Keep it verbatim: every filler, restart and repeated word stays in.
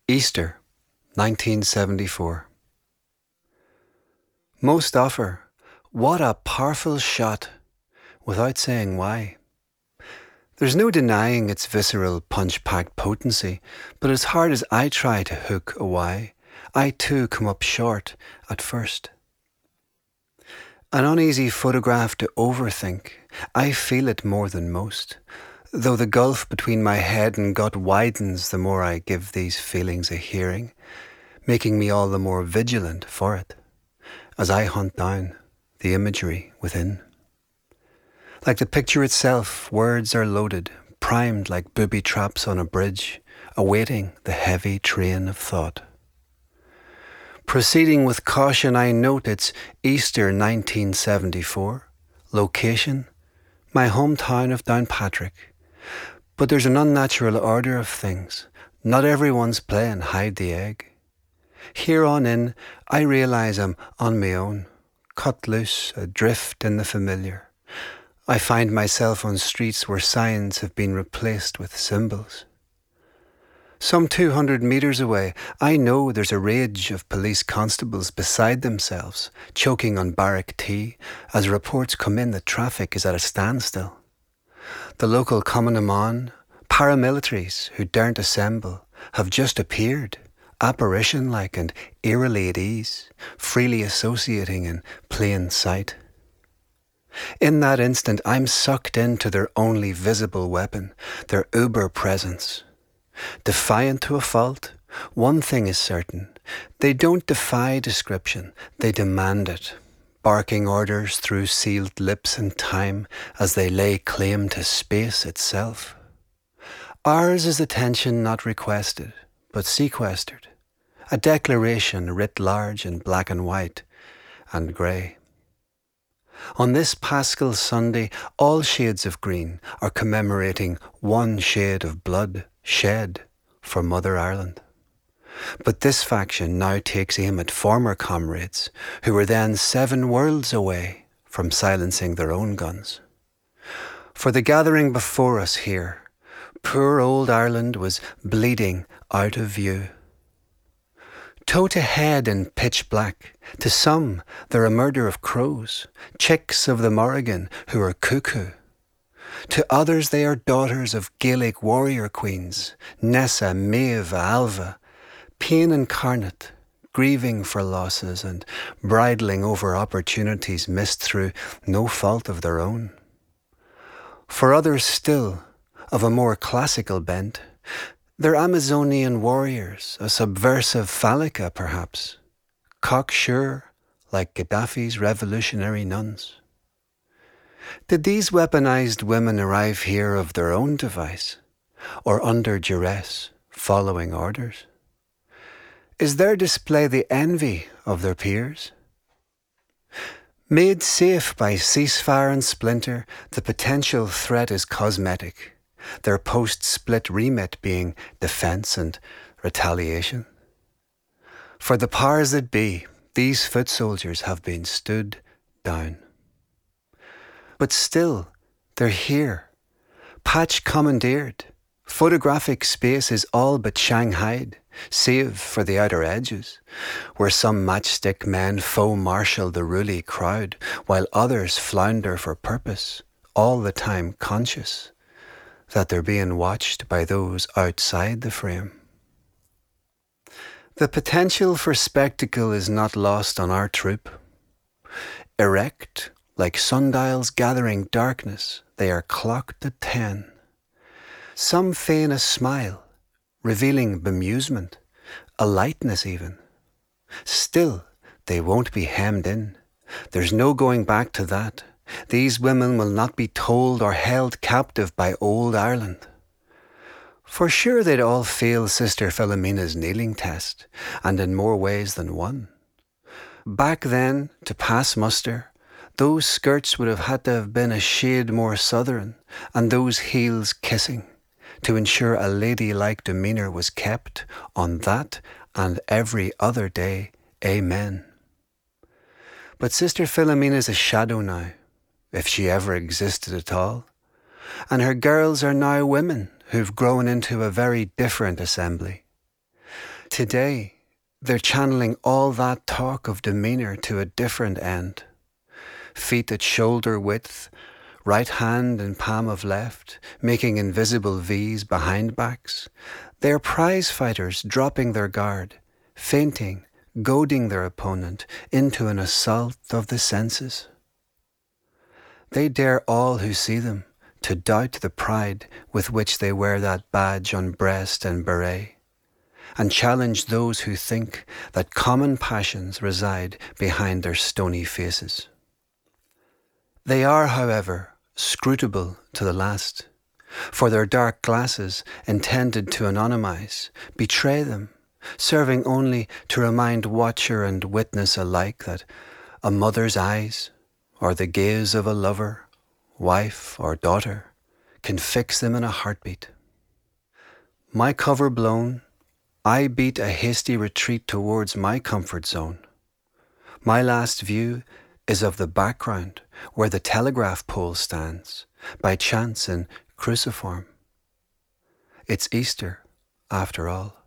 Easter, nineteen seventy-four. Most offer, what a powerful shot, without saying why. There's no denying its visceral punch-packed potency, but as hard as I try to hook a why, I too come up short at first. An uneasy photograph to overthink, I feel it more than most, though the gulf between my head and gut widens the more I give these feelings a hearing, making me all the more vigilant for it, as I hunt down the imagery within. Like the picture itself, words are loaded, primed like booby traps on a bridge, awaiting the heavy train of thought. Proceeding with caution, I note it's Easter nineteen seventy-four, location, my hometown of Downpatrick. But there's an unnatural order of things. Not everyone's playing hide the egg. Here on in, I realise I'm on my own, cut loose, adrift in the familiar. I find myself on streets where signs have been replaced with symbols. Some two hundred metres away, I know there's a rage of police constables beside themselves, choking on barrack tea, as reports come in that traffic is at a standstill. The local Common paramilitaries who daren't assemble have just appeared, apparition-like and eerily at ease, freely associating in plain sight. In that instant, I'm sucked into their only visible weapon, their uber presence. Defiant to a fault, one thing is certain. They don't defy description, they demand it, barking orders through sealed lips and time as they lay claim to space itself. Ours is attention not requested, but sequestered, a declaration writ large in black and white and grey. On this Paschal Sunday, all shades of green are commemorating one shade of blood shed for Mother Ireland. But this faction now takes aim at former comrades who were then seven worlds away from silencing their own guns. For the gathering before us here, poor old Ireland was bleeding out of view. Toe to head in pitch black, to some they're a murder of crows, chicks of the Morrigan who are cuckoo. To others they are daughters of Gaelic warrior queens, Nessa, Maeve, Alva, pain incarnate, grieving for losses and bridling over opportunities missed through no fault of their own. For others still, of a more classical bent, they're Amazonian warriors, a subversive phallica perhaps, cocksure like Gaddafi's revolutionary nuns. Did these weaponized women arrive here of their own device, or under duress, following orders? Is their display the envy of their peers? Made safe by ceasefire and splinter, the potential threat is cosmetic, their post-split remit being defence and retaliation. For the powers that be, these foot soldiers have been stood down. But still, they're here, patch commandeered. Photographic space is all but shanghaied, save for the outer edges, where some matchstick men faux marshal the ruly crowd, while others flounder for purpose, all the time conscious that they're being watched by those outside the frame. The potential for spectacle is not lost on our troop. Erect, like sundials gathering darkness, they are clocked at ten. Some feign a smile, revealing bemusement, a lightness even. Still, they won't be hemmed in. There's no going back to that. These women will not be told or held captive by old Ireland. For sure they'd all fail Sister Philomena's kneeling test, and in more ways than one. Back then, to pass muster, those skirts would have had to have been a shade more southern, and those heels kissing, to ensure a ladylike demeanour was kept on that and every other day. Amen. But Sister Philomena's a shadow now, if she ever existed at all, and her girls are now women who've grown into a very different assembly. Today, they're channeling all that talk of demeanour to a different end. Feet at shoulder width, right hand in palm of left, making invisible V's behind backs. They're prize fighters dropping their guard, feinting, goading their opponent into an assault of the senses. They dare all who see them to doubt the pride with which they wear that badge on breast and beret, and challenge those who think that common passions reside behind their stony faces. They are, however, scrutable to the last, for their dark glasses, intended to anonymize, betray them, serving only to remind watcher and witness alike that a mother's eyes, or the gaze of a lover, wife or daughter, can fix them in a heartbeat. My cover blown, I beat a hasty retreat towards my comfort zone. My last view is of the background where the telegraph pole stands, by chance in cruciform. It's Easter, after all.